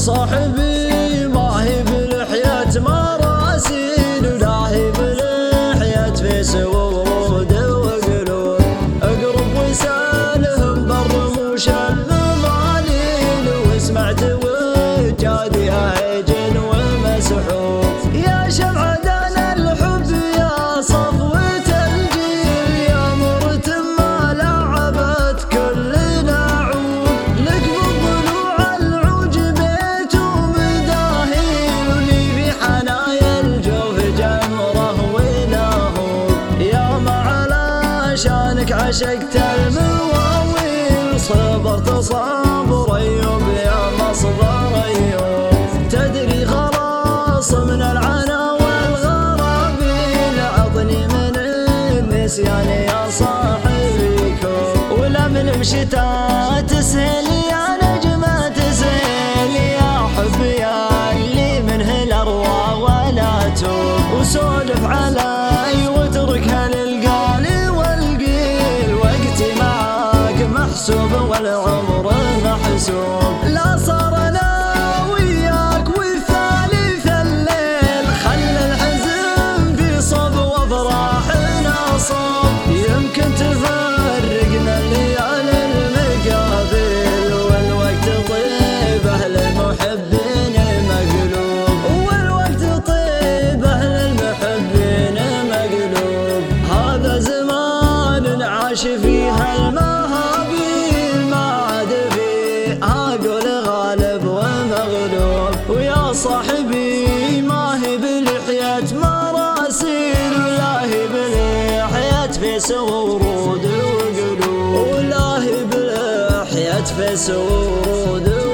صاحبي ما هي بالحياة مراسيل، ولا هي بالحياة في سود وقلوب. اقرب وسالهم بالرموش المظاليل، وسمعت وجادي هيجن ومسحوب. يا شمعة الحب يا صفوة الجيل، يا مرت ما لعبت كلنا عود. لك بالضلوع العوج بيت ومداهيل، ولي في حنايا الجوف جمره ولهوب. يا ما علشانك عشقت المواويل، صبرت صبر ايوب يا مصبر ايوب. تدري خلاص من العنا والغرابيل، عطني من النسيان يا صاحبي كوب. ولا من الشتاء تسهل يا نجمة تسهل، يا حب يا اللي منه الارواح ولا توب. وسولف علي واتركها للقال والقيل، وقتي معاك محسوب والعمر محسوب. لا صار انا وياك والثالث الليل، خلى الحزن في صوب وافراحنا صوب. يمكن تفرقنا الليالي المقابل، والوقت طيب اهل المحبين مقلوب. والوقت طيب اهل المحبين مقلوب. هذا زمان عاش فيها المهابيل، ما عاد فيه اقول غالب ومغلوب. ويا صاحبي ما هي بالحياة مراسيل، ولا هي بالحياة في ورود وقلوب. ولا هي بالحياة في ورود